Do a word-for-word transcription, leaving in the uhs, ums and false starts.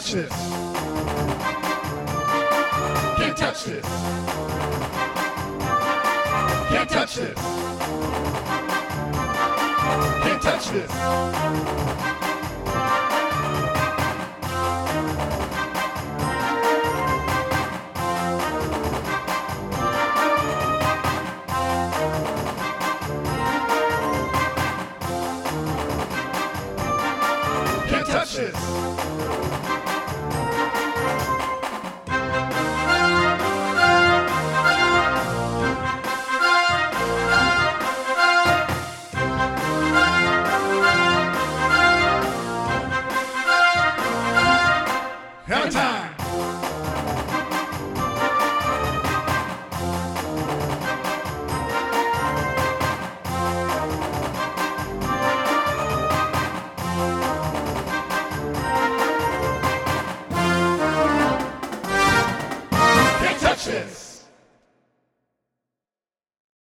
touch this. Can't touch this. Can't touch this. Can't touch this. Can't touch this. Hammer time. Can't touch this.